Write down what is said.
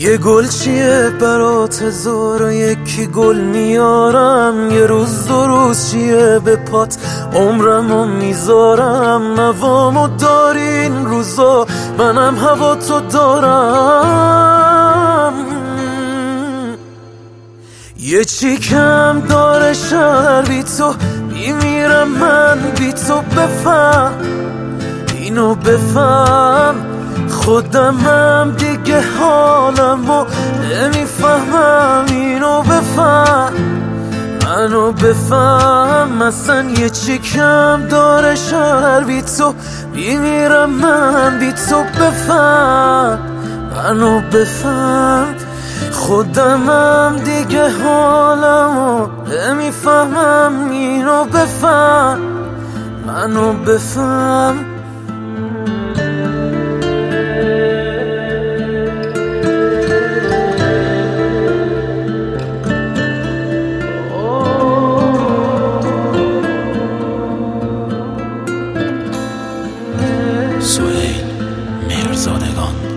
یه گل چیه برات هزار و یکی گل میارم، یه روز دو روز چیه به پات عمرمو میذارم. نوامو داری این روزا، منم هوا تو دارم. یه چی کم داره شهر بی تو، میمیرم من بی تو. بفهم اینو، بفهم خودمم دیگه حالمو نمیفهمم. اینو بفهم، منو بفهم. اصلا یه چی کم داره شهر بی تو، میمیرم من بی تو. بفهم منو، بفهم خودمم دیگه حالمو نمیفهمم. اینو بفهم، منو بفهم. سهیل میرزادگان.